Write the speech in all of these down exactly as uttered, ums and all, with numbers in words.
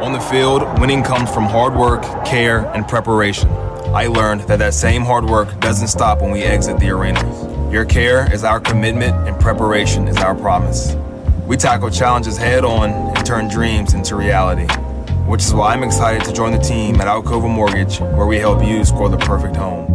On the field, winning comes from hard work, care, and preparation. I learned that that same hard work doesn't stop when we exit the arena. Your care is our commitment, and preparation is our promise. We tackle challenges head on and turn dreams into reality, which is why I'm excited to join the team at Alcova Mortgage, where we help you score the perfect home.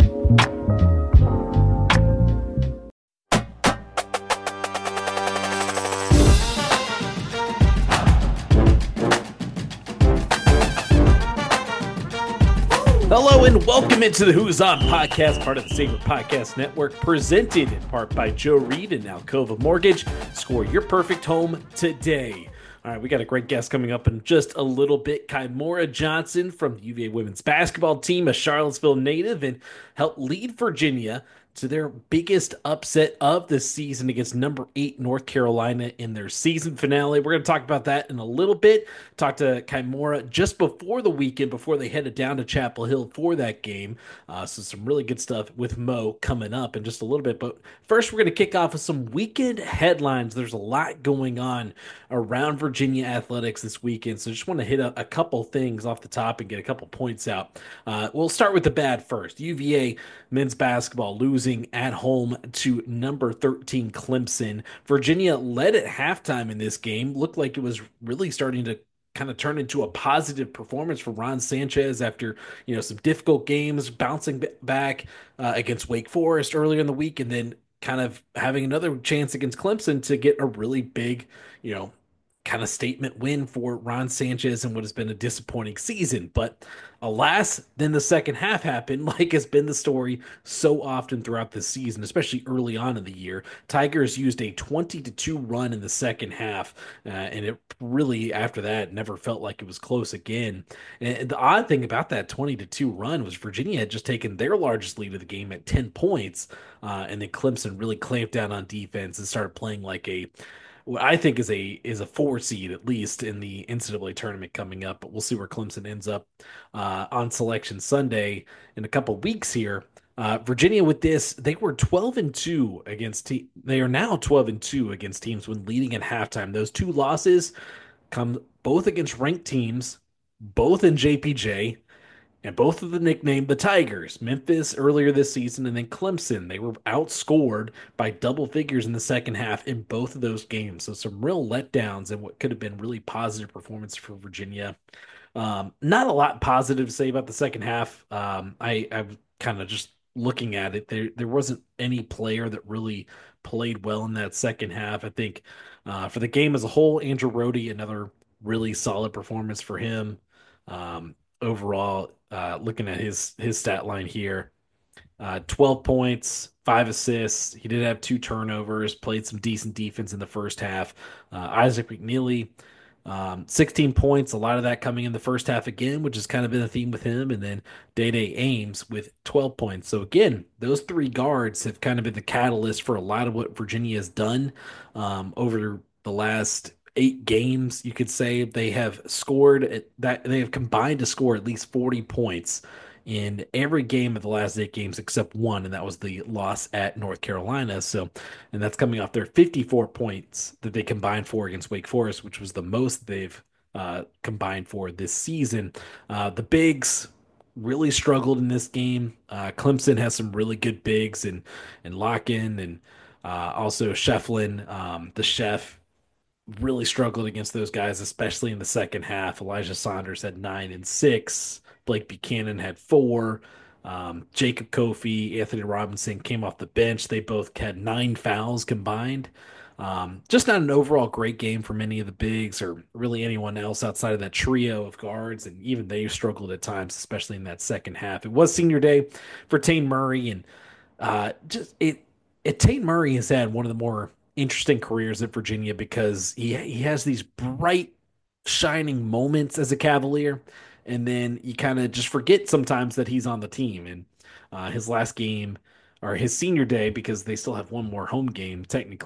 Hello and welcome into the Who's On podcast, part of the Saber Podcast Network, presented in part by Joe Reed and Alcova Mortgage. Score your perfect home today. All right, we got a great guest coming up in just a little bit. Kymora Johnson from the U V A women's basketball team, a Charlottesville native, and helped lead Virginia to their biggest upset of the season against number eight North Carolina in their season finale. We're going to talk about that in a little bit. Talk to Kymora just before the weekend, before they headed down to Chapel Hill for that game. Uh, so some really good stuff with Mo coming up in just a little bit. But first, we're going to kick off with some weekend headlines. There's a lot going on around Virginia athletics this weekend, so just want to hit a, a couple things off the top and get a couple points out. Uh, we'll start with the bad first. U V A men's basketball losing at home to number thirteen Clemson. Virginia led at halftime in this game. Looked like it was really starting to kind of turn into a positive performance for Ron Sanchez after, you know, some difficult games, bouncing back uh, against Wake Forest earlier in the week, and then kind of having another chance against Clemson to get a really big, you know, kind of statement win for Ron Sanchez in what has been a disappointing season. But alas, then the second half happened, like has been the story so often throughout the season, especially early on in the year. Tigers used a twenty to two run in the second half, uh, and it really, after that, never felt like it was close again. And the odd thing about that twenty to two run was Virginia had just taken their largest lead of the game at ten points, uh, and then Clemson really clamped down on defense and started playing like a what I think is a is a four seed at least in the N C double A tournament coming up, but we'll see where Clemson ends up uh, on Selection Sunday in a couple weeks here. Uh, Virginia with this, they were twelve and two against te- they are now twelve and two against teams when leading at halftime. Those two losses come both against ranked teams, both in J P J. And both of the nickname the Tigers, Memphis earlier this season, and then Clemson. They were outscored by double figures in the second half in both of those games. So some real letdowns in what could have been really positive performance for Virginia. Um, not a lot positive to say about the second half. Um, I, I'm kind of just looking at it. There, there wasn't any player that really played well in that second half. I think uh, for the game as a whole, Andrew Rohde, another really solid performance for him. Um, overall, uh, looking at his his stat line here, uh, twelve points, five assists. He did have two turnovers, played some decent defense in the first half. Uh, Isaac McNeely, um, sixteen points, a lot of that coming in the first half again, which has kind of been a theme with him. And then Day-Day Ames with twelve points. So again, those three guards have kind of been the catalyst for a lot of what Virginia has done um, over the last eight games. You could say they have scored at that they have combined to score at least forty points in every game of the last eight games except one, and that was the loss at North Carolina. So, and that's coming off their fifty-four points that they combined for against Wake Forest, which was the most they've uh, combined for this season. Uh, the bigs really struggled in this game. Uh, Clemson has some really good bigs, and and Locken and uh, also Shefflin, um, the chef really struggled against those guys, especially in the second half. Elijah Saunders had nine and six. Blake Buchanan had four. Um, Jacob Kofi, Anthony Robinson came off the bench. They both had nine fouls combined. Um, just not an overall great game for many of the bigs or really anyone else outside of that trio of guards. And even they struggled at times, especially in that second half. It was senior day for Tain Murray, and uh, just it, it Tain Murray has had one of the more interesting careers at Virginia because he he has these bright, shining moments as a Cavalier, and then you kind of just forget sometimes that he's on the team. And uh, his last game, or his senior day, because they still have one more home game technically,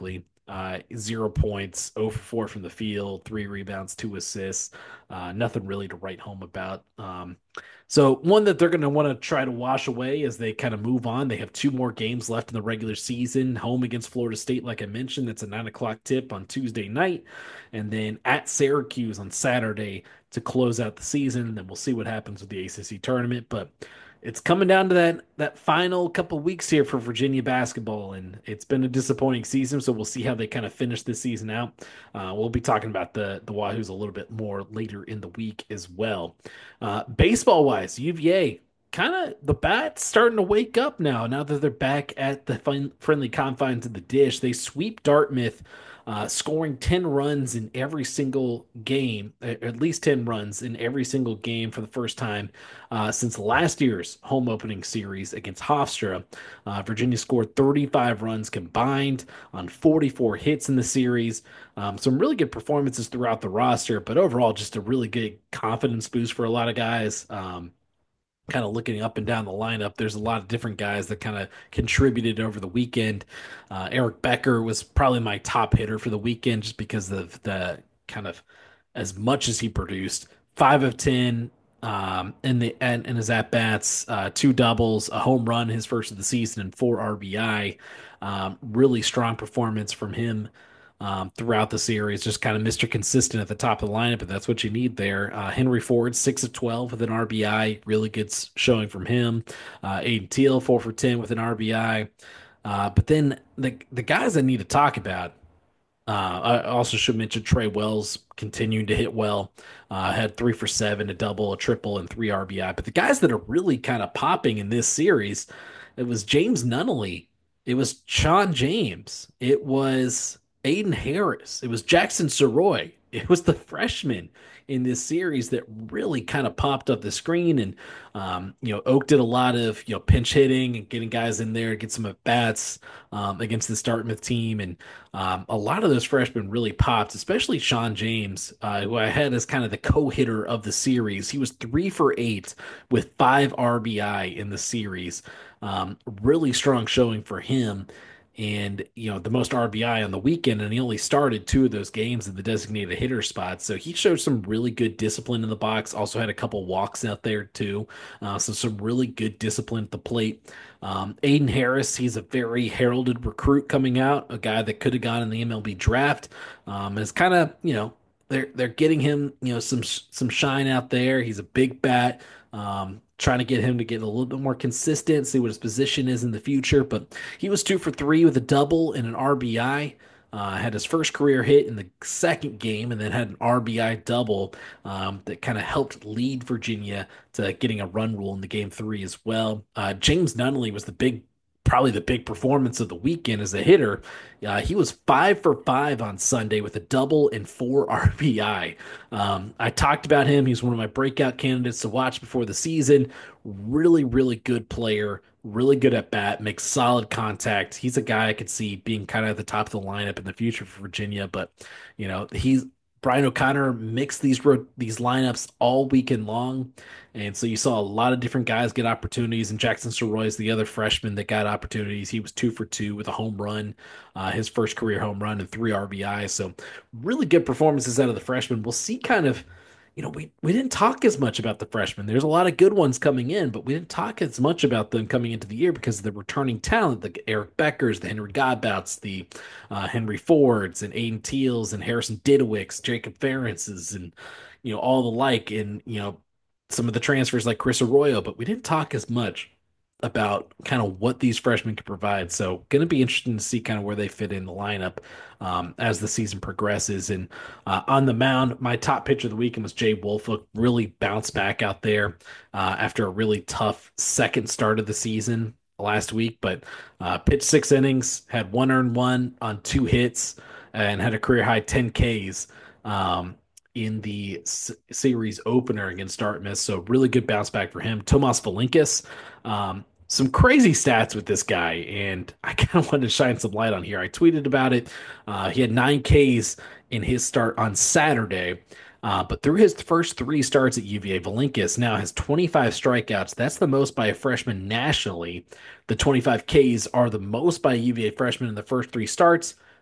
Uh, zero points, zero for four from the field, three rebounds, two assists. Uh, nothing really to write home about. Um, so one that they're going to want to try to wash away as they kind of move on. They have two more games left in the regular season. Home against Florida State, like I mentioned, that's a nine o'clock tip on Tuesday night, and then at Syracuse on Saturday to close out the season. Then we'll see what happens with the A C C tournament, but it's coming down to that that final couple weeks here for Virginia basketball, and it's been a disappointing season. So we'll see how they kind of finish this season out. Uh, we'll be talking about the the Wahoos a little bit more later in the week as well. Uh, baseball wise, U V A kind of the bats starting to wake up now. Now that they're back at the fun, friendly confines of the dish, they sweep Dartmouth uh, scoring ten runs in every single game, at least ten runs in every single game for the first time uh, since last year's home opening series against Hofstra. Uh, Virginia scored thirty-five runs combined on forty-four hits in the series. Um, some really good performances throughout the roster, but overall, just a really good confidence boost for a lot of guys. Um, kind of looking up and down the lineup, there's a lot of different guys that kind of contributed over the weekend. Uh, Eric Becker was probably my top hitter for the weekend just because of the kind of as much as he produced. Five of ten um, in the and in his at bats, uh, two doubles, a home run, his first of the season, and four R B I. Um, really strong performance from him um, throughout the series. Just kind of Mister Consistent at the top of the lineup, but that's what you need there. Uh, Henry Ford, six of twelve with an R B I. Really good showing from him. Uh, Aiden Teal, four for ten with an R B I. Uh, but then the the guys I need to talk about, uh, I also should mention Trey Wells continuing to hit well. Uh, had three for seven, a double, a triple, and three R B I. But the guys that are really kind of popping in this series, it was James Nunnally. It was Sean James. It was Aiden Harris. It was Jackson Soroy. It was the freshman in this series that really kind of popped up the screen. And, um, you know, Oak did a lot of, you know, pinch hitting and getting guys in there, get some at bats um, against the Dartmouth team. And um, a lot of those freshmen really popped, especially Sean James, uh, who I had as kind of the co-hitter of the series. He was three for eight with five R B I in the series. Um, really strong showing for him. And, you know, the most R B I on the weekend, and he only started two of those games in the designated hitter spot. So he showed some really good discipline in the box. Also had a couple walks out there, too. Uh, so some really good discipline at the plate. Um, Aiden Harris, he's a very heralded recruit coming out, a guy that could have gone in the M L B draft. Um, is kind of, you know, they're they're getting him, you know, some some shine out there. He's a big bat. Um, trying to get him to get a little bit more consistent, see what his position is in the future. But he was two for three with a double and an R B I. Uh, had his first career hit in the second game and then had an R B I double um, that kind of helped lead Virginia to getting a run rule in the game three as well. Uh, James Nunnally was the big probably the big performance of the weekend as a hitter. Uh, he was five for five on Sunday with a double and four R B I. Um, I talked about him. He's one of my breakout candidates to watch before the season. Really, really good player. Really good at bat. Makes solid contact. He's a guy I could see being kind of at the top of the lineup in the future for Virginia. But you know, he's Brian O'Connor mixed these these lineups all weekend long, and so you saw a lot of different guys get opportunities. And Jackson Soroy is the other freshman that got opportunities. He was two for two with a home run, uh, his first career home run and three R B Is. So really good performances out of the freshmen. We'll see kind of, you know, we, we didn't talk as much about the freshmen. There's a lot of good ones coming in, but we didn't talk as much about them coming into the year because of the returning talent, the Eric Beckers, the Henry Godbouts, the uh, Henry Fords, and Aiden Teals, and Harrison Didowicks, Jacob Ferences, and, you know, all the like, and, you know, some of the transfers like Chris Arroyo, but we didn't talk as much about kind of what these freshmen could provide. So going to be interesting to see kind of where they fit in the lineup um, as the season progresses. And uh, on the mound, my top pitcher of the weekend was Jay Woolfolk. Really bounced back out there uh, after a really tough second start of the season last week, but uh, pitched six innings, had one earned one on two hits, and had a career high ten Ks. Um, in the s- series opener against Dartmouth. So really good bounce back for him. Tomas Valinkas, um, some crazy stats with this guy, and I kind of wanted to shine some light on here. I tweeted about it. Uh, he had nine Ks in his start on Saturday, uh, but through his first three starts at U V A, Valinkas now has twenty-five strikeouts. That's the most by a freshman nationally. The twenty-five Ks are the most by a U V A freshman in the first three starts.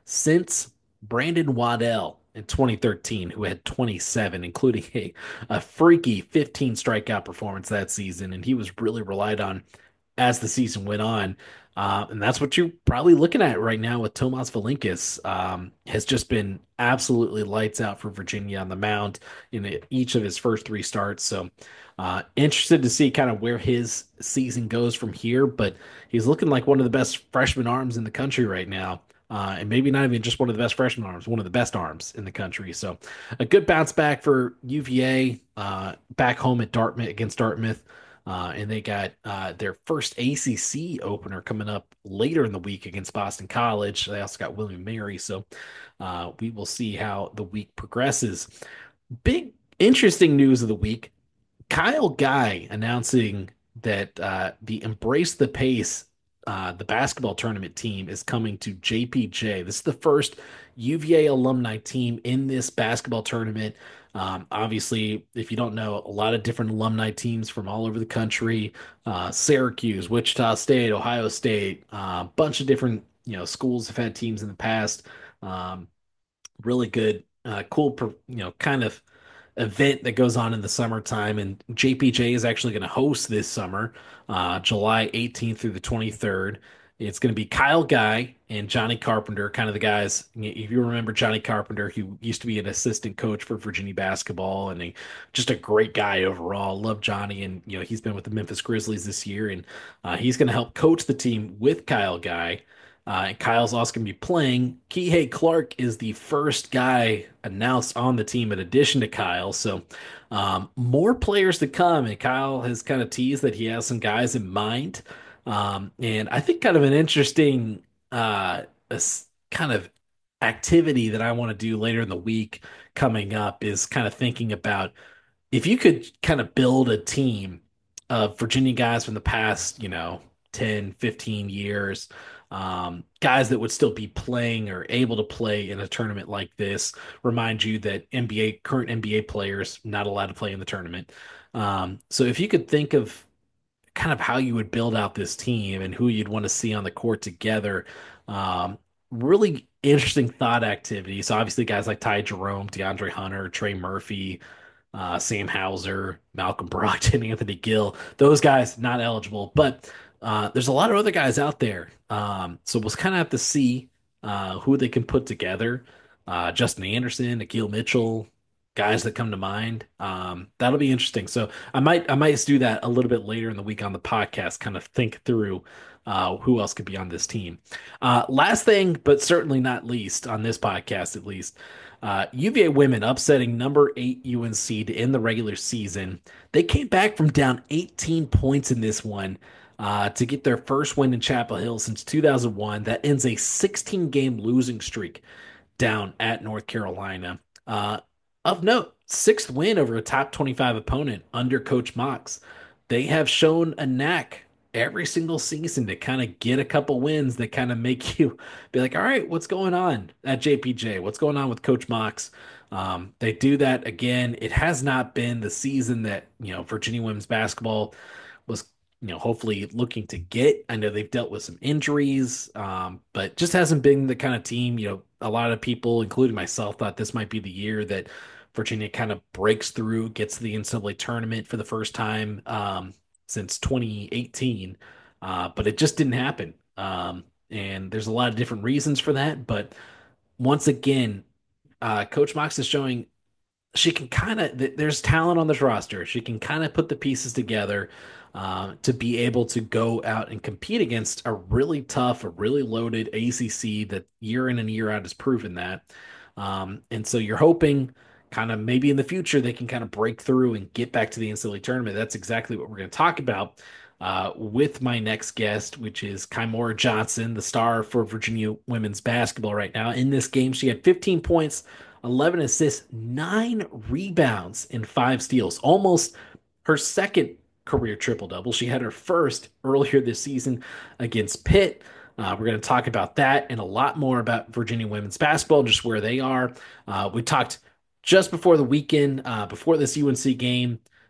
since Brandon Waddell in twenty thirteen, who had twenty-seven, including a, a freaky fifteen strikeout performance that season. And he was really relied on as the season went on. Uh, and that's what you're probably looking at right now with Tomas Valinkis. Um, has just been absolutely lights out for Virginia on the mound in each of his first three starts. So uh, interested to see kind of where his season goes from here. But he's looking like one of the best freshman arms in the country right now. Uh, and maybe not even just one of the best freshman arms, one of the best arms in the country. So a good bounce back for U V A uh, back home at Dartmouth against Dartmouth. Uh, and they got uh, their first A C C opener coming up later in the week against Boston College. They also got William Mary. So uh, we will see how the week progresses. Big, interesting news of the week. Kyle Guy announcing that uh, the Embrace the Pace, uh, the basketball tournament team, is coming to J P J. This is the first U V A alumni team in this basketball tournament. Um, obviously, if you don't know, a lot of different alumni teams from all over the country, uh, Syracuse, Wichita State, Ohio State, a uh, bunch of different you know schools have had teams in the past. Um, really good, uh, cool, you know, kind of event that goes on in the summertime. And J P J is actually going to host this summer, uh, July eighteenth through the twenty-third. It's going to be Kyle Guy and Johnny Carpenter, kind of the guys. If you remember Johnny Carpenter, who used to be an assistant coach for Virginia basketball and a, just a great guy overall. Love Johnny, and you know he's been with the Memphis Grizzlies this year, and uh, he's going to help coach the team with Kyle Guy. Uh, and Kyle's also going to be playing. Kihei Clark is the first guy announced on the team in addition to Kyle. So um, more players to come. And Kyle has kind of teased that he has some guys in mind. Um, and I think kind of an interesting uh, kind of activity that I want to do later in the week coming up is kind of thinking about if you could kind of build a team of Virginia guys from the past, you know, ten, fifteen years, um, guys that would still be playing or able to play in a tournament like this. Remind you that N B A, current N B A players not allowed to play in the tournament. Um, so if you could think of kind of how you would build out this team and who you'd want to see on the court together, um, really interesting thought activity. So obviously guys like Ty Jerome, DeAndre Hunter, Trey Murphy, uh, Sam Hauser, Malcolm Brogdon, Anthony Gill. Those guys not eligible, but uh, there's a lot of other guys out there. Um, so we'll kind of have to see uh, who they can put together. Uh, Justin Anderson, Akil Mitchell, guys that come to mind. Um, that'll be interesting. So I might I might do that a little bit later in the week on the podcast. Kind of think through uh, who else could be on this team. Uh, last thing, but certainly not least on this podcast, at least. Uh, U V A women upsetting number eight U N C to end the regular season. They came back from down eighteen points in this one uh, to get their first win in Chapel Hill since two thousand one. That ends a sixteen game losing streak down at North Carolina. Uh, of note, sixth win over a top twenty-five opponent under Coach Mox. They have shown a knack every single season to kind of get a couple wins that kind of make you be like, all right, what's going on at J P J? What's going on with Coach Mox? Um, they do that again. It has not been the season that, you know, Virginia women's basketball was, you know, hopefully looking to get. I know they've dealt with some injuries, um, but just hasn't been the kind of team, you know, a lot of people, including myself, thought this might be the year that Virginia kind of breaks through, gets to the N C double A tournament for the first time. Um, since twenty eighteen, uh, but it just didn't happen. Um, and there's a lot of different reasons for that. But once again, uh, Coach Mox is showing she can kind of, th- there's talent on this roster. She can kind of put the pieces together uh, to be able to go out and compete against a really tough, a really loaded A C C that year in and year out has proven that. Um, and so you're hoping kind of maybe in the future they can kind of break through and get back to the N C double A tournament. That's exactly what we're going to talk about uh, with my next guest, which is Kymora Johnson, the star for Virginia women's basketball right now. In this game, she had fifteen points, eleven assists, nine rebounds, and five steals. Almost her second career triple-double. She had her first earlier this season against Pitt. Uh, we're going to talk about that and a lot more about Virginia women's basketball, just where they are. Uh, we talked just before the weekend, uh, before this U N C game,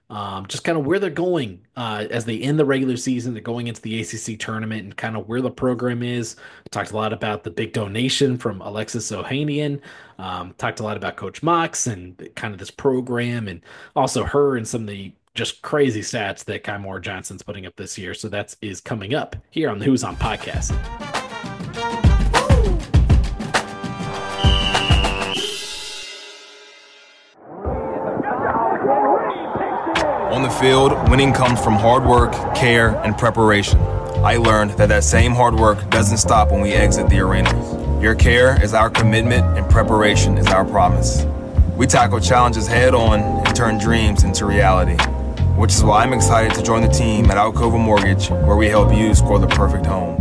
Um, just kind of where they're going uh, as they end the regular season. They're going into the A C C tournament and kind of where the program is. Talked a lot about the big donation from Alexis Ohanian. Um, talked a lot about Coach Mox and kind of this program, and also her and some of the just crazy stats that Kai Moore Johnson's putting up this year. So that is coming up here on the Who's On podcast. On the field, winning comes from hard work, care, and preparation. I learned that that same hard work doesn't stop when we exit the arena. Your care is our commitment, and preparation is our promise. We tackle challenges head on and turn dreams into reality, which is why I'm excited to join the team at Alcova Mortgage, where we help you score the perfect home.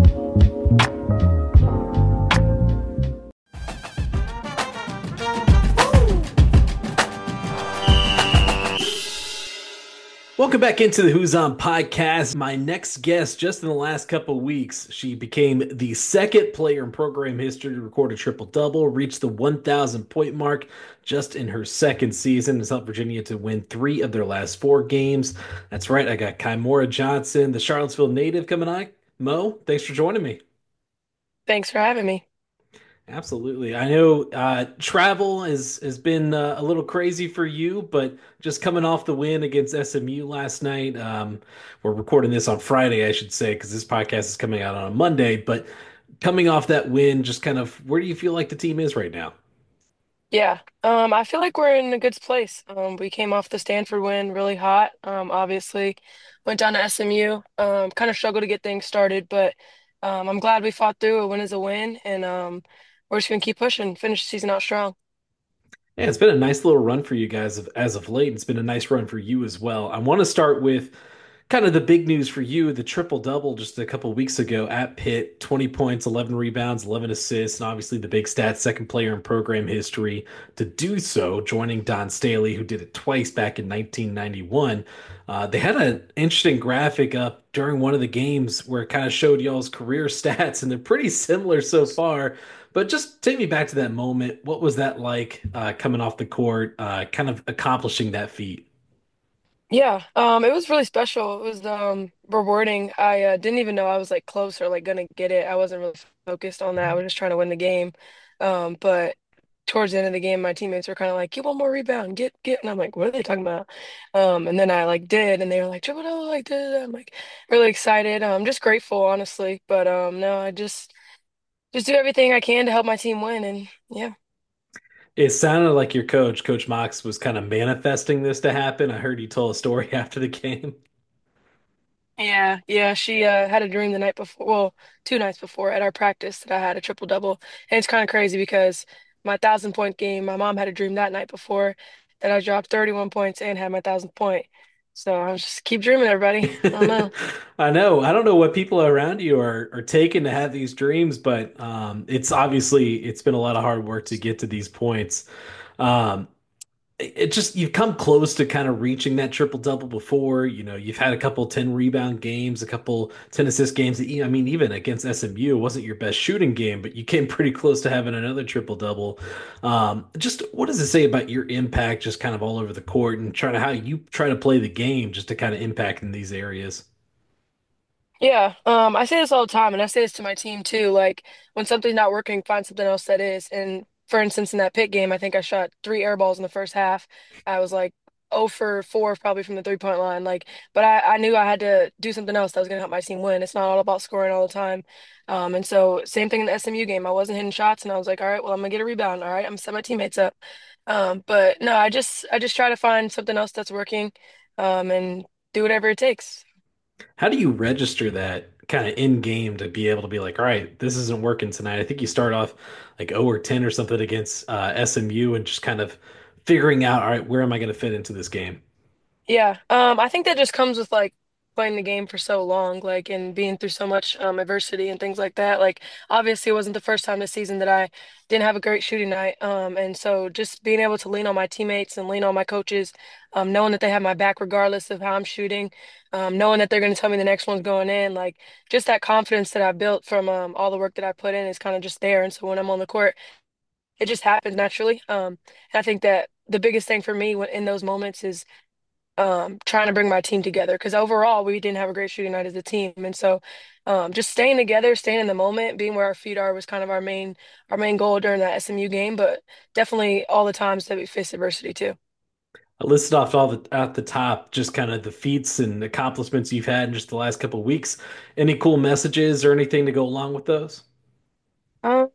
Welcome back into the Who's On podcast. My next guest, just in the last couple of weeks, she became the second player in program history to record a triple double, reached the one thousand point mark just in her second season, has helped Virginia to win three of their last four games. That's right, I got Kaimora Johnson, the Charlottesville native, coming on. Mo, thanks for joining me. Thanks for having me. Absolutely. I know uh, travel has has been uh, a little crazy for you, but just coming off the win against S M U last night, um, we're recording this on Friday, I should say, because this podcast is coming out on a Monday. But coming off that win, just kind of where do you feel like the team is right now? Yeah, um, I feel like we're in a good place. Um, we came off the Stanford win really hot. Um, obviously, went down to S M U. Um, kind of struggled to get things started, but um, I'm glad we fought through. A win is a win, and um, we're just gonna keep pushing, finish the season out strong. Yeah, it's been a nice little run for you guys of, as of late. It's been a nice run for you as well. I want to start with kind of the big news for you, the triple double just a couple weeks ago at Pitt, twenty points, eleven rebounds, eleven assists, and obviously the big stats, second player in program history to do so, joining Don Staley, who did it twice back in nineteen ninety-one. Uh, they had an interesting graphic up during one of the games where it kind of showed y'all's career stats, and they're pretty similar so far. But just take me back to that moment. What was that like uh, coming off the court, uh, kind of accomplishing that feat? Yeah, um, it was really special. It was um rewarding. I uh, didn't even know I was like close or like gonna get it. I wasn't really focused on that. I was just trying to win the game. Um, but towards the end of the game, my teammates were kind of like, "Get one more rebound, get get," and I'm like, "What are they talking about?" Um, and then I like did, and they were like, "Triple double!" Like, did I'm like really excited. I'm just grateful, honestly. But um, no, I just just do everything I can to help my team win, and yeah. It sounded like your coach, Coach Mox, was kind of manifesting this to happen. I heard you told a story after the game. Yeah, yeah, she uh, had a dream the night before, well, two nights before at our practice that I had a triple double. And it's kind of crazy because my thousand point game, my mom had a dream that night before that I dropped thirty-one points and had my thousand point. So I was just keep dreaming, everybody. I don't know. I know. I don't know what people around you are are taking to have these dreams, but um, it's obviously it's been a lot of hard work to get to these points. Um, it it just you've come close to kind of reaching that triple double before. You know, you've had a couple ten rebound games, a couple ten assist games. E- I mean, even against S M U, it wasn't your best shooting game, but you came pretty close to having another triple double. Um, just what does it say about your impact, just kind of all over the court, and trying to how you try to play the game, just to kind of impact in these areas? Yeah, um, I say this all the time, and I say this to my team too. Like when something's not working, find something else that is. And for instance, in that pit game, I think I shot three air balls in the first half. I was like oh for four probably from the three point line. Like, but I, I knew I had to do something else that was gonna help my team win. It's not all about scoring all the time. Um, and so same thing in the S M U game. I wasn't hitting shots, and I was like, all right, well, I'm gonna get a rebound. All right, I'm gonna set my teammates up. Um, but no, I just I just try to find something else that's working, um, and do whatever it takes. How do you register that kind of in game to be able to be like, all right, this isn't working tonight? I think you start off like zero or ten or something against uh, S M U and just kind of figuring out, all right, where am I going to fit into this game? Yeah, um, I think that just comes with like playing the game for so long, like and being through so much um adversity and things like that. Like obviously it wasn't the first time this season that I didn't have a great shooting night. Um, and so just being able to lean on my teammates and lean on my coaches, um, knowing that they have my back regardless of how I'm shooting, um, knowing that they're going to tell me the next one's going in, like just that confidence that I built from um all the work that I put in is kind of just there. And so when I'm on the court, it just happens naturally. Um, and I think that the biggest thing for me when, in those moments is um, trying to bring my team together because overall we didn't have a great shooting night as a team, and so um, just staying together, staying in the moment, being where our feet are was kind of our main our main goal during that S M U game. But definitely all the times that we faced adversity too. I listed off all the at the top, just kind of the feats and accomplishments you've had in just the last couple of weeks. Any cool messages or anything to go along with those? Um,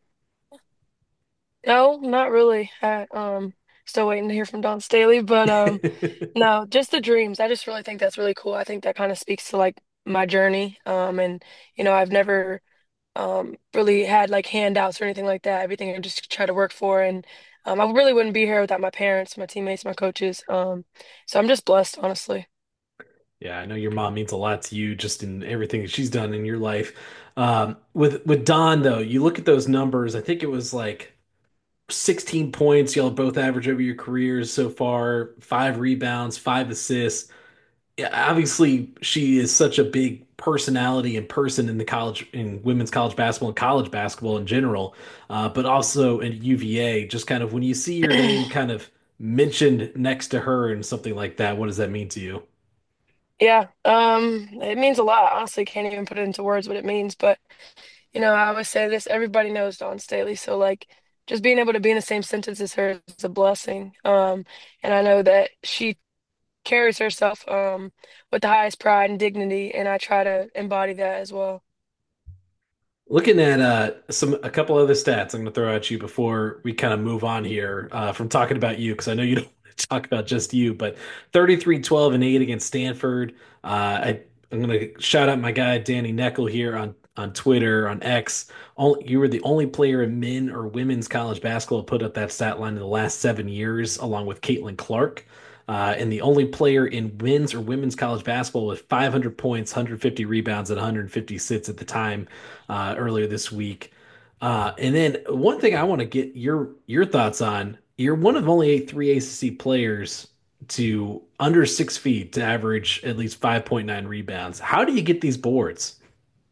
no, not really. I, um, still waiting to hear from Don Staley, but um, no, just the dreams. I just really think that's really cool. I think that kind of speaks to like my journey. Um, and you know, I've never um really had like handouts or anything like that. Everything I just try to work for, and um, I really wouldn't be here without my parents, my teammates, my coaches. Um, so I'm just blessed, honestly. Yeah, I know your mom means a lot to you just in everything that she's done in your life. Um, with with Don though, you look at those numbers, I think it was like sixteen points y'all both average over your careers so far, five rebounds, five assists. Yeah, obviously she is such a big personality and person in the college in women's college basketball and college basketball in general, uh, but also in U V A. Just kind of when you see your name kind of mentioned next to her and something like that, what does that mean to you? Yeah, um, it means a lot. Honestly, can't even put it into words what it means, but you know, I always say this, everybody knows Dawn Staley, so like just being able to be in the same sentence as her is a blessing. Um, and I know that she carries herself um with the highest pride and dignity, and I try to embody that as well. Looking at uh, some a couple other stats, I'm going to throw at you before we kind of move on here uh, from talking about you because I know you don't want to talk about just you, but thirty-three, twelve, and eight against Stanford. Uh, I I'm going to shout out my guy Danny Neckel here on on Twitter on X. Only, you were the only player in men or women's college basketball to put up that stat line in the last seven years, along with Caitlin Clark. Uh, and the only player in men's or women's college basketball with five hundred points, one hundred fifty rebounds, and one hundred fifty assists at the time uh, earlier this week. Uh, and then one thing I want to get your your thoughts on. You're one of only eight three A C C players to under six feet to average at least five point nine rebounds. How do you get these boards?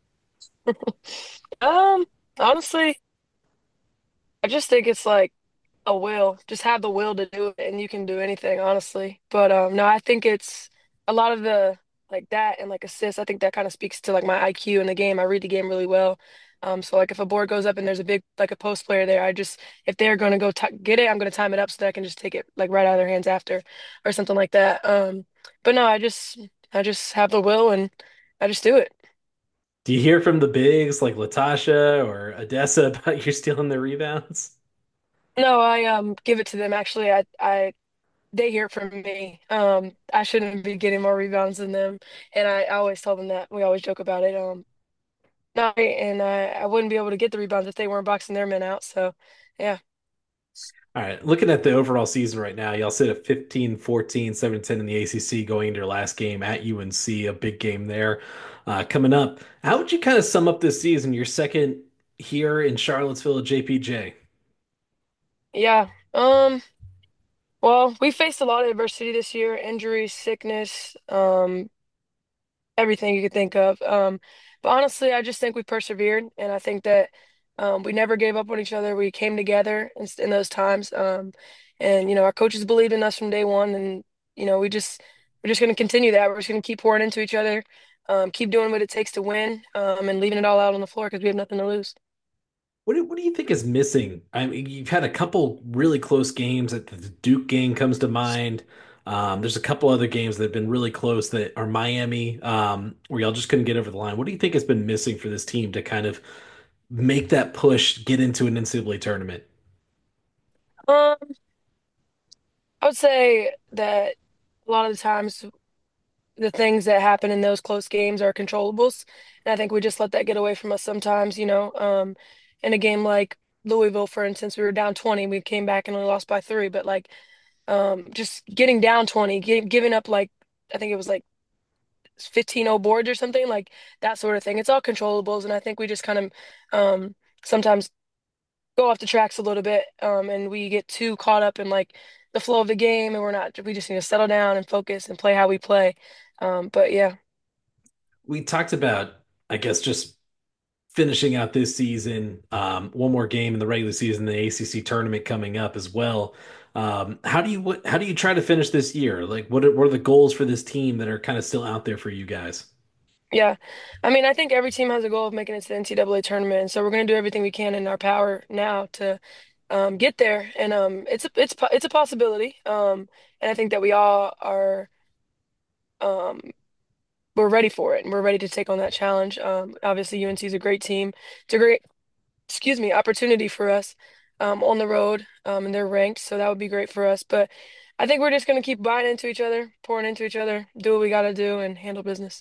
Um, honestly, I just think it's like a will. Just have the will to do it and you can do anything, honestly. But um no, I think it's a lot of the like that and like assists. I think that kind of speaks to like my I Q in the game. I read the game really well. Um so like if a board goes up and there's a big like a post player there, I just if they're going to go t get it, I'm going to time it up so that I can just take it like right out of their hands after or something like that. Um but no, I just I just have the will and I just do it. Do you hear from the bigs like Latasha or Odessa about you stealing their rebounds? No, I um give it to them actually. I I they hear it from me. Um, I shouldn't be getting more rebounds than them, and I, I always tell them that. We always joke about it. Um, not and I I wouldn't be able to get the rebounds if they weren't boxing their men out. So, yeah, All right, looking at the overall season right now, y'all sit at fifteen, fourteen, seven, ten in the A C C going into your last game at U N C, a big game there uh, coming up. How would you kind of sum up this season, your second here in Charlottesville at J P J? yeah. Um, well, we faced a lot of adversity this year, injuries, sickness, um, everything you could think of. Um, but honestly, I just think we persevered, and I think that um, we never gave up on each other. We came together in, in those times, um, and you know, our coaches believed in us from day one, and you know, we just we're just going to continue that. We're just going to keep pouring into each other, um, keep doing what it takes to win, um, and leaving it all out on the floor because we have nothing to lose. What do, what do you think is missing? I mean, you've had a couple really close games. The Duke game comes to mind. Um, there's a couple other games that have been really close that are Miami, um, where y'all just couldn't get over the line. What do you think has been missing for this team to kind of make that push, get into an N C double A tournament? Um, I would say that a lot of the times the things that happen in those close games are controllables. And I think we just let that get away from us sometimes, you know. Um, in a game like Louisville, for instance, we were down twenty, we came back and only lost by three. But like um, just getting down twenty, gi- giving up like, I think it was like fifteen oh boards or something, like that sort of thing. It's all controllables. And I think we just kind of um, sometimes go off the tracks a little bit um, and we get too caught up in like the flow of the game and we're not, we just need to settle down and focus and play how we play. Um, but yeah. We talked about, I guess, just finishing out this season, um, one more game in the regular season, the A C C tournament coming up as well. Um, how do you what, how do you try to finish this year? Like, what are, what are the goals for this team that are kind of still out there for you guys? Yeah. I mean, I think every team has a goal of making it to the N C double A tournament. And so we're going to do everything we can in our power now to um, get there. And um, it's a, it's po- it's a possibility. Um, and I think that we all are um, we're ready for it and we're ready to take on that challenge. Um, obviously, U N C is a great team. It's a great, excuse me, opportunity for us um, on the road, um, and they're ranked, so that would be great for us. But I think we're just going to keep buying into each other, pouring into each other, do what we got to do, and handle business.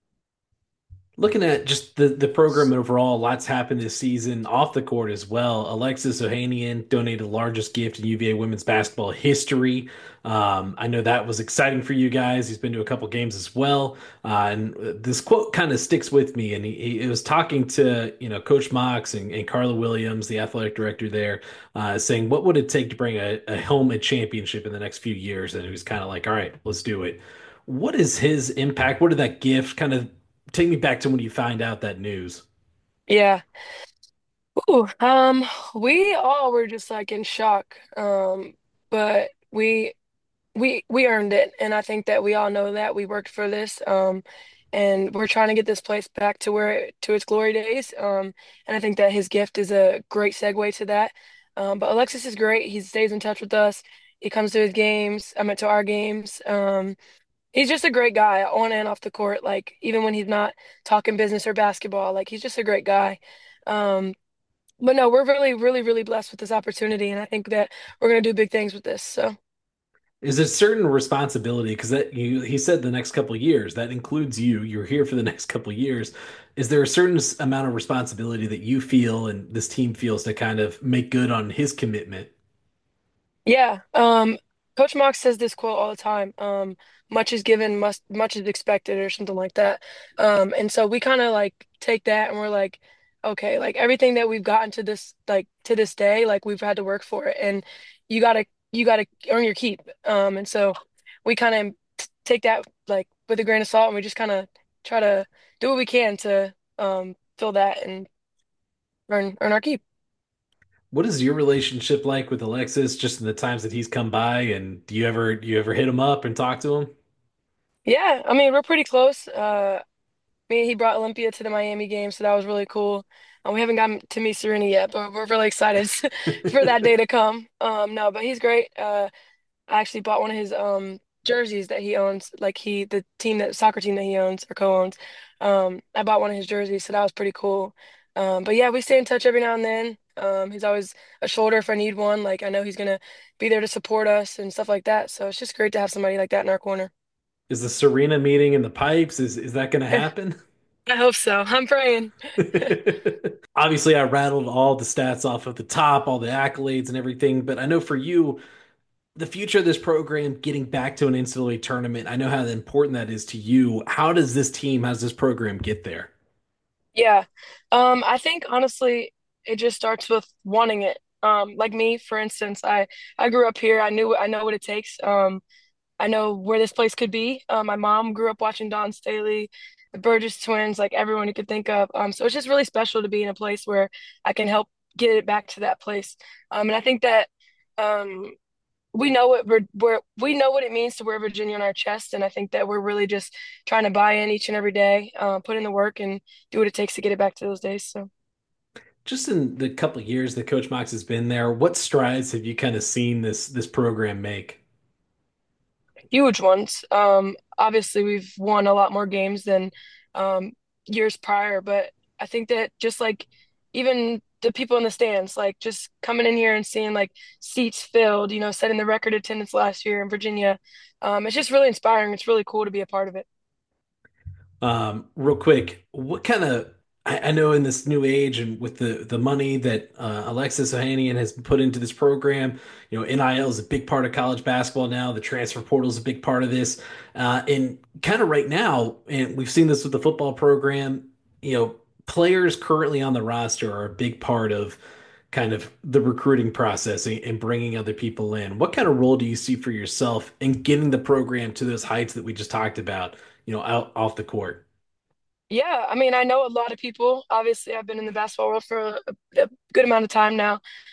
Looking at just the, the program overall, lots happened this season off the court as well. Alexis Ohanian donated the largest gift in U V A women's basketball history. Um, I know that was exciting for you guys. He's been to a couple games as well. Uh, and this quote kind of sticks with me. And he, he was talking to, you know, Coach Mox and, and Carla Williams, the athletic director there, uh, saying, what would it take to bring a, a home a championship in the next few years? And he was kind of like, all right, let's do it. What is his impact? What did that gift kind of take me back to when you find out that news? Yeah. Ooh, um, we all were just like in shock. Um, but we we we earned it, and I think that we all know that we worked for this. Um, and we're trying to get this place back to where to its glory days. Um, and I think that his gift is a great segue to that. Um, but Alexis is great. He stays in touch with us. He comes to his games. I meant to our games. Um, he's just a great guy on and off the court. Like even when he's not talking business or basketball, like he's just a great guy. Um, but no, we're really, really, really blessed with this opportunity, and I think that we're gonna do big things with this. So. Is a certain responsibility because that you he said the next couple of years that includes you. You're here for the next couple of years. Is there a certain s- amount of responsibility that you feel and this team feels to kind of make good on his commitment? Yeah, um, Coach Mox says this quote all the time. Um, much is given, must much is expected, or something like that. Um, and so we kind of like take that and we're like, okay, like everything that we've gotten to this, like to this day, like we've had to work for it, and you gotta you gotta earn your keep. Um, and so we kind of take that like with a grain of salt, and we just kind of try to do what we can to um fill that and earn earn our keep. What is your relationship like with Alexis just in the times that he's come by? And do you ever do you ever hit him up and talk to him? Yeah, I mean we're pretty close. Uh. Me, he brought Olympia to the Miami game, so that was really cool. Um, we haven't gotten to meet Serena yet, but we're really excited for that day to come. Um, no, but he's great. Uh, I actually bought one of his um jerseys that he owns, like he the team that soccer team that he owns or co-owns. Um, I bought one of his jerseys, so that was pretty cool. Um, but yeah, we stay in touch every now and then. Um, he's always a shoulder if I need one. Like I know he's gonna be there to support us and stuff like that. So it's just great to have somebody like that in our corner. Is the Serena meeting in the pipes? Is is that going to happen? I hope so. I'm praying. Obviously, I rattled all the stats off at the top, all the accolades and everything, but I know for you, the future of this program, getting back to an N C double A tournament, I know how important that is to you. How does this team, how does this program get there? Yeah. Um, I think honestly, it just starts with wanting it. Um, like me, for instance, I I grew up here. I knew I know what it takes. Um, I know where this place could be. Um, my mom grew up watching Don Staley, the Burgess twins, like everyone you could think of. Um, so it's just really special to be in a place where I can help get it back to that place. Um, and I think that um we know what we're, we're we know what it means to wear Virginia on our chest, and I think that we're really just trying to buy in each and every day, uh, put in the work, and do what it takes to get it back to those days. So Just in the couple of years that Coach Mox has been there, what strides have you kind of seen this this program make? huge ones. Um, obviously, we've won a lot more games than um, years prior, but I think that just like even the people in the stands, like just coming in here and seeing like seats filled, you know, setting the record attendance last year in Virginia, um, it's just really inspiring. It's really cool to be a part of it. Um, real quick, what kind of I, I know in this new age and with the the money that uh, Alexis Ohanian has put into this program, you know, N I L is a big part of college basketball now. The transfer portal is a big part of this, uh, and kind of right now, and we've seen this with the football program. You know, players currently on the roster are a big part of kind of the recruiting process and, and bringing other people in. What kind of role do you see for yourself in getting the program to those heights that we just talked about? You know, out off the court. Yeah, I mean, I know a lot of people. Obviously, I've been in the basketball world for a, a good amount of time now.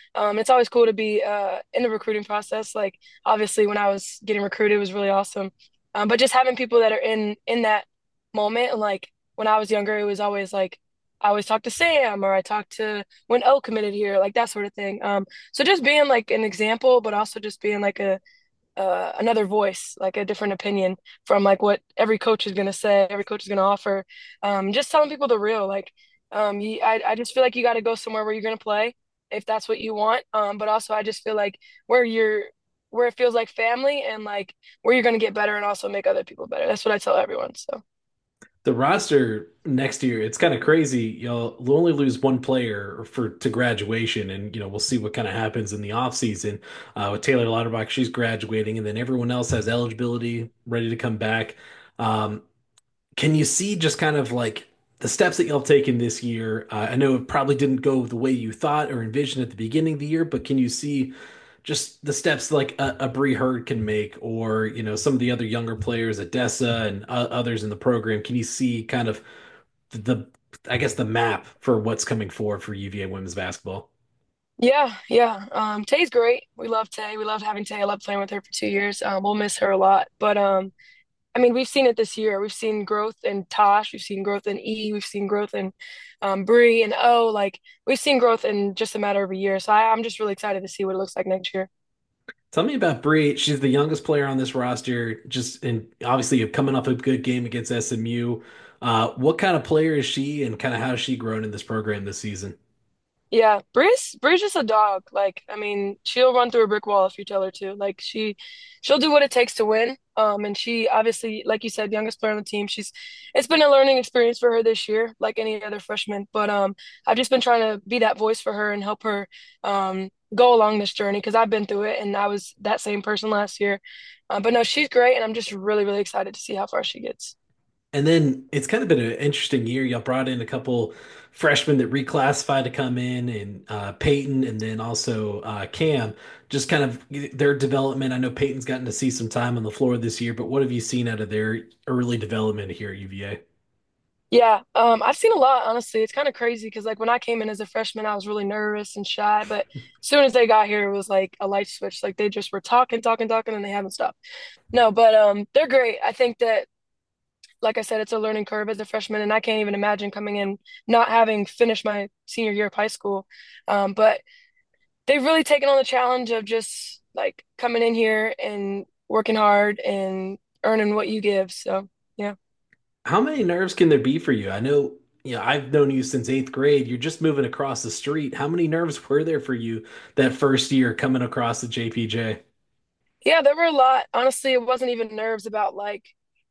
Um, it's always cool to be uh, in the recruiting process. Like obviously, when I was getting recruited, it was really awesome. Um, but just having people that are in in that moment, and like when I was younger, it was always like I always talked to Sam or I talked to when O committed here, like that sort of thing. Um, so just being like an example, but also just being like a uh, another voice, like a different opinion from like what every coach is gonna say, every coach is gonna offer. Um, just telling people the real, like, um, you, I I just feel like you got to go somewhere where you're gonna play if that's what you want. Um, but also I just feel like where you're where it feels like family and like where you're gonna get better and also make other people better. That's what I tell everyone. So The roster next year, it's kind of crazy. You'll you'll only lose one player for to graduation, and you know we'll see what kind of happens in the offseason uh, with Taylor Lauterbach. She's graduating, and then everyone else has eligibility, ready to come back. Um, can you see just kind of like the steps that y'all taken this year? Uh, I know it probably didn't go the way you thought or envisioned at the beginning of the year, but can you see just the steps like a, a Bree Hurd can make, or you know some of the other younger players, Odessa and uh, others in the program? Can you see kind of the, I guess, the map for what's coming forward for U V A women's basketball? yeah, yeah. Um, Tay's great. We love Tay. We loved having Tay. I loved playing with her for two years. Um, we'll miss her a lot, but um. I mean, we've seen it this year. We've seen growth in Tosh. We've seen growth in E. We've seen growth in um, Bree and O. Like we've seen growth in just a matter of a year. So I, I'm just really excited to see what it looks like next year. Tell me about Bree. She's the youngest player on this roster, just and obviously coming off a good game against S M U. Uh, what kind of player is she, and kind of how has she grown in this program this season? Yeah, Bree's Bree's just a dog. Like, I mean, she'll run through a brick wall if you tell her to. Like, she she'll do what it takes to win. Um, and she obviously, like you said, youngest player on the team. She's it's been a learning experience for her this year, like any other freshman. But um, I've just been trying to be that voice for her and help her um go along this journey because I've been through it and I was that same person last year. Uh, but no, she's great, and I'm just really, really excited to see how far she gets. And then it's kind of been an interesting year. Y'all brought in a couple freshmen that reclassified to come in, and uh, Peyton, and then also uh, Cam. Just kind of their development. I know Peyton's gotten to see some time on the floor this year, but what have you seen out of their early development here at U V A? Yeah, um, I've seen a lot, honestly. It's kind of crazy because like when I came in as a freshman, I was really nervous and shy, but as soon as they got here, it was like a light switch. Like they just were talking, talking, talking, and they haven't stopped. No, but um, they're great. I think that, like I said, it's a learning curve as a freshman, and I can't even imagine coming in not having finished my senior year of high school. Um, but they've really taken on the challenge of just like coming in here and working hard and earning what you give. So yeah. How many nerves can there be for you? I know, you know, I've known you since eighth grade. You're just moving across the street. How many nerves were there for you that first year coming across the J P J? Yeah, there were a lot. Honestly, it wasn't even nerves about like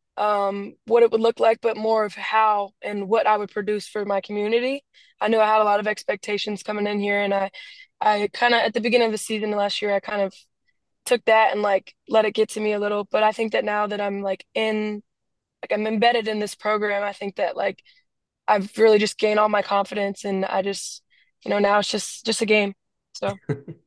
um what it would look like, but more of how and what I would produce for my community. I knew I had a lot of expectations coming in here and I I kind of at the beginning of the season last year I kind of took that and like let it get to me a little, but I think that now that I'm like in like I'm embedded in this program, I think that like I've really just gained all my confidence and I just you know now it's just just a game. So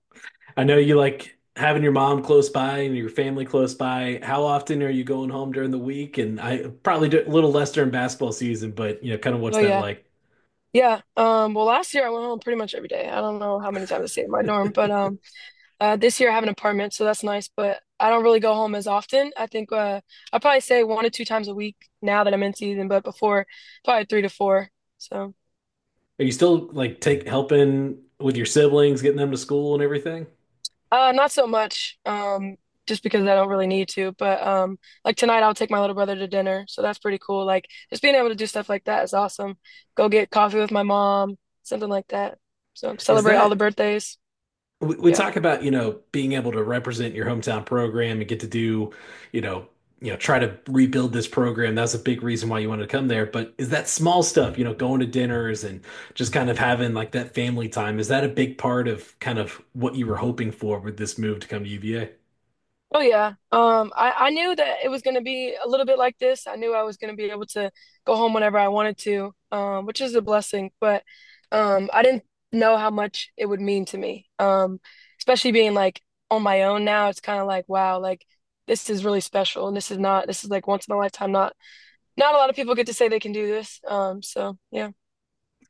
I know you like having your mom close by and your family close by. How often are you going home during the week? And I probably do a little less during basketball season, but you know, kind of what's oh that yeah. like? Yeah. Um well last year I went home pretty much every day. I don't know how many times I stayed in my dorm, but um Uh, this year I have an apartment, so that's nice, but I don't really go home as often. I think uh, I'll probably say one to two times a week now that I'm in season, but before probably three to four. So, Are you still like take helping with your siblings, getting them to school and everything? uh, not so much, um, just because I don't really need to. But um, like tonight, I'll take my little brother to dinner, so that's pretty cool. Like just being able to do stuff like that is awesome. Go get coffee with my mom, something like that. So Is celebrate all the that birthdays. we, we Yeah. talk about, you know, being able to represent your hometown program and get to do, you know, you know, try to rebuild this program. That's a big reason why you wanted to come there. But is that small stuff, you know, going to dinners and just kind of having like that family time, is that a big part of kind of what you were hoping for with this move to come to U V A? Oh yeah. Um, I, I knew that it was gonna be a little bit like this. I knew I was gonna be able to go home whenever I wanted to, um, which is a blessing. But um, I didn't know how much it would mean to me. Um, especially being like on my own now, it's kind of like, wow, like this is really special, and this is not, this is like once in a lifetime. Not, not a lot of people get to say they can do this. Um, so yeah.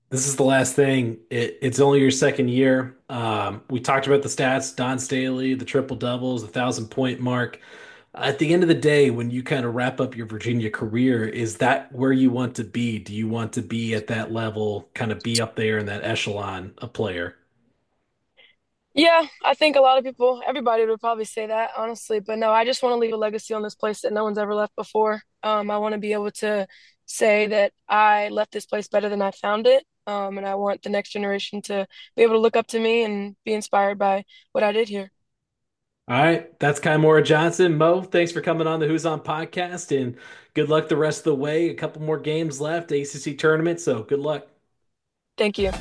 This is the last thing. It, it's only your second year. Um, we talked about the stats, Don Staley, the triple doubles, the thousand point mark. At the end of the day, when you kind of wrap up your Virginia career, is that where you want to be? Do you want to be at that level, kind of be up there in that echelon of player? Yeah, I think a lot of people, everybody would probably say that, honestly. But no, I just want to leave a legacy on this place that no one's ever left before. Um, I want to be able to say that I left this place better than I found it. Um, and I want the next generation to be able to look up to me and be inspired by what I did here. All right, that's Kymora Johnson. Mo, thanks for coming on the Who's On podcast, and good luck the rest of the way. A couple more games left, A C C tournament, so good luck. Thank you.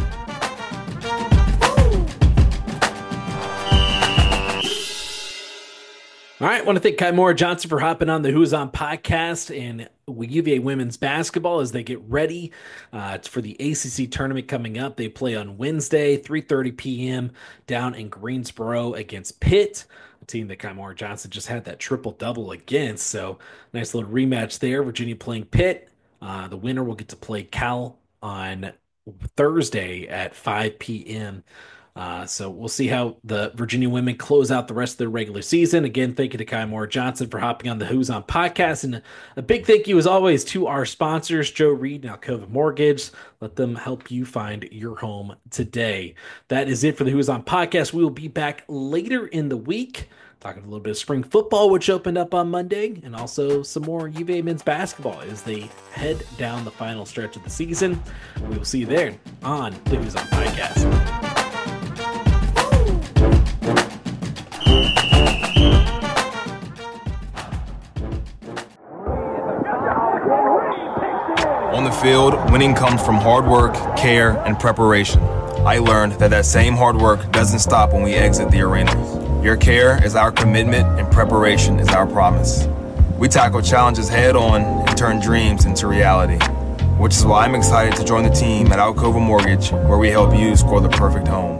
All right, I want to thank Kymora Johnson for hopping on the Who's On podcast and U V A women's basketball as they get ready uh, for the A C C tournament coming up. They play on Wednesday, three thirty p.m. down in Greensboro against Pitt, a team that Kymora Johnson just had that triple-double against. So nice little rematch there. Virginia playing Pitt. Uh, the winner will get to play Cal on Thursday at five p.m. Uh, so we'll see how the Virginia women close out the rest of their regular season. Again, thank you to Kymora Johnson for hopping on the Who's On podcast. And a big thank you, as always, to our sponsors, Joe Reed and Alcova Mortgage. Let them help you find your home today. That is it for the Who's On podcast. We will be back later in the week talking a little bit of spring football, which opened up on Monday, and also some more U V A men's basketball as they head down the final stretch of the season. We will see you there on the Who's On podcast. On the field, winning comes from hard work, care, and preparation. I learned that that same hard work doesn't stop when we exit the arena. Your care is our commitment, and preparation is our promise. We tackle challenges head on and turn dreams into reality, which is why I'm excited to join the team at Alcova Mortgage, where we help you score the perfect home.